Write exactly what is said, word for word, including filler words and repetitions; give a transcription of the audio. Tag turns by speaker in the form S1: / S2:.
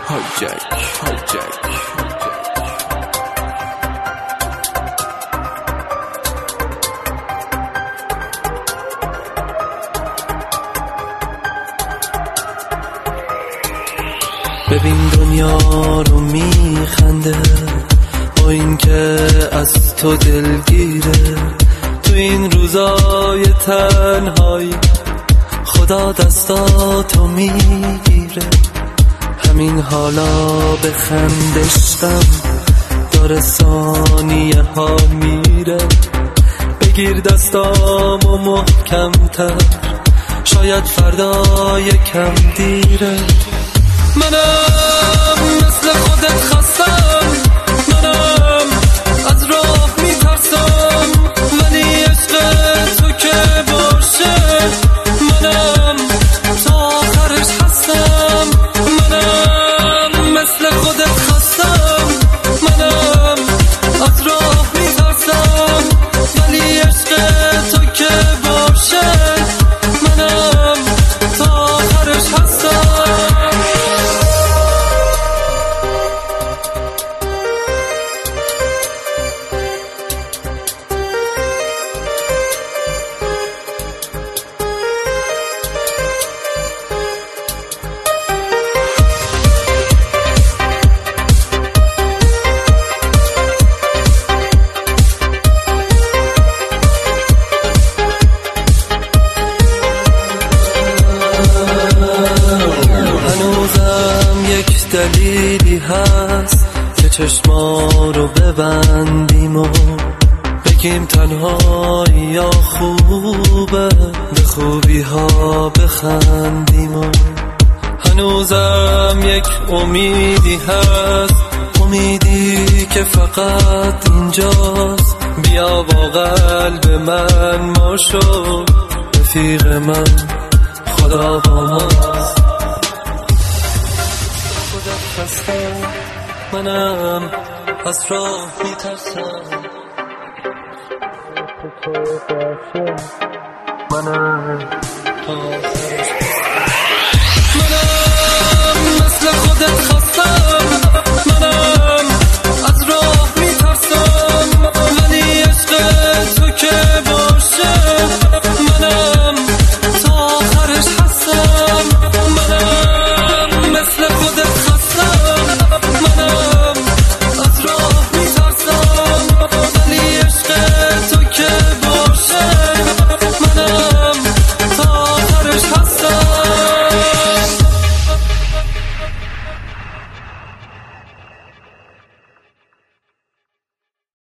S1: هایجک هایجک ببین دنیا رو میخنده با این که از تو دلگیره. تو این روزای تنهایی خدا دستاتو میگیره. همین حالا به خندشتم داره ثانیه ها میره. بگیر دستامو محکمتر شاید فردا یکم دیره. منم مثل خودت خستم، منم از راه میترسم، ولی عشق تو که باشه منم تا آخرش هستم. منم مثل خودت خستم، منم از راه میترسم، ولی عشق تو که باشه منم تا آخرش هستم. دلیلی هست که چشما رو ببندیم و بگیم تنهایی یا خوبه، به خوبی ها بخندیم و هنوزم یک امیدی هست، امیدی که فقط اینجاست. بیا با قلب من ماشو رفیق من، خدا با ماست. منم از راه میترسم، منم تا آخرش